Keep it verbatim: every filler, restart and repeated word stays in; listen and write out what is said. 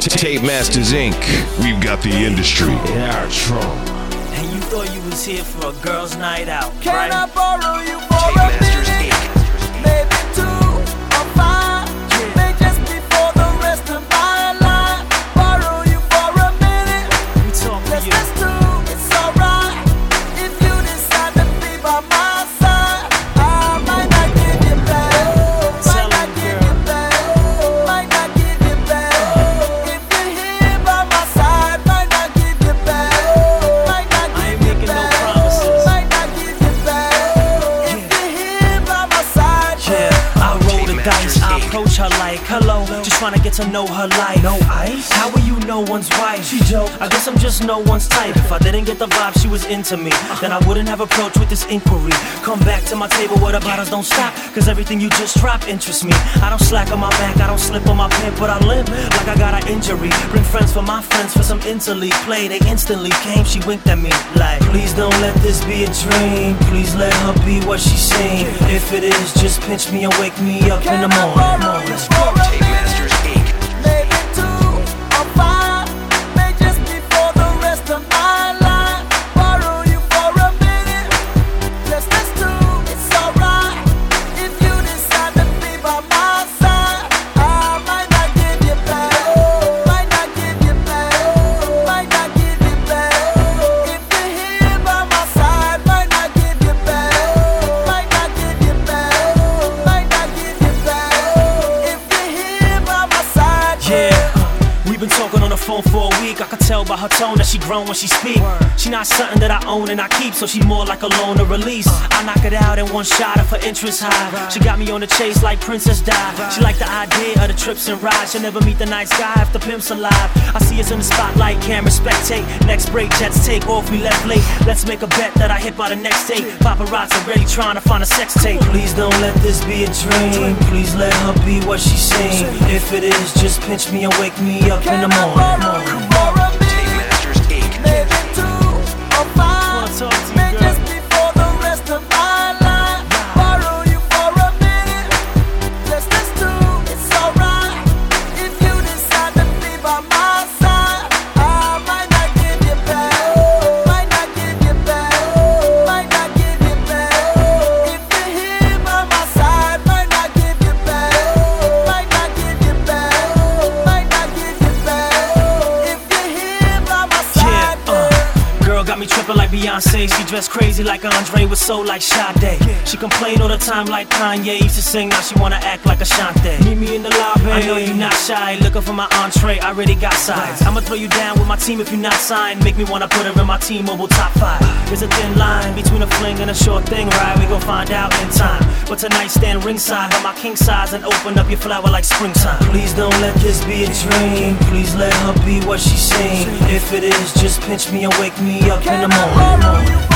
Tape Masters Incorporated. We've got the industry in our trunk. And you thought you was here for a girls' night out, Can right? I borrow you for Tape a Masters minute? Incorporated. Maybe two or five. May just be for the rest of my life. Borrow you for a minute. We talk to Let's you. let's do. It's alright if you decide to be by my side. I might not give you back. Tell Might not me, give girl. you back. Might not give you back. If you're here by my side, might not give you back. Might not I ain't give you making no back. promises. Might not give you back. If you're here by my side, Yeah, I roll the Tape dice, Masters I Incorporated. approach her like, hello, just trying to get to know her life. No ice? How are you no one's wife? She joke. I guess I'm just no one's type. If I didn't get the vibe she was into me, then I wouldn't have approached with this inquiry. Come back to my table where the bottles don't stop, cause everything you just drop interests me. I don't slack on my back, I don't slip on my pimp, but I limp like I got an injury. Bring friends for my friends for some interleague play. They instantly came, she winked at me like, please don't let this be a dream. Please let her be what she seen. If it is, just pinch me and wake me up in the morning. Let's go. Tape Masters Incorporated. maybe two or five. May just be for the rest of my life. Borrow you for a minute. Let's let's do. It's alright if you decide to be by my side. I might not give you back. Might not give you back. Might not give you back. If you're here by my side, might not give you back. Might not give you back. Might not give you back. If you're here by my side, Yeah, we've been talking on the phone for a week. I can tell by her tone that she grown when she speak. She not something that I own and I keep, so she more like a loan or release. I knock it out in one shot if her interest high. She got me on the chase like Princess Di. She like the idea of the trips and rides. She'll never meet the nice guy if the pimp's alive. I see us in the spotlight, camera spectate. Next break, jets take off, we left late. Let's make a bet that I hit by the next date. Paparazzi ready trying to find a sex tape. Please don't let this be a dream. Please let her be what she seen. If it is, just pinch me and wake me up in the can I borrow you morning. for a Tape minute? Masters Incorporated. Maybe two or five. Wanna talk to you, May girl. just be for the rest of my life. Borrow you for a minute. Let's let's do. It's alright if you decide to be by my side. I might not give you back. Might not give you back. Might not give you back. If you're here by my side, might not give you back. Might not give you back. Might not give you back. If you're here by my side, Yeah, uh, girl got me tripping like Beyonce. She dressed crazy like Andre with soul like Sade. She complain all the time like Kanye used to sing. Now she wanna act like Ashanti. Meet me in the lobby. I know you not shy. Looking for my entree. I already got sides. I'ma throw you down with my team if you not signed. Make me wanna put her in my T-Mobile top five. There's a thin line between a fling and a short thing, right? We gon' find out in time. But tonight stand ringside on my king size and open up your flower like springtime. Please don't let this be a dream. Please let her be what she seen. If it is, just pinch me and wake me up in the can I borrow you morning.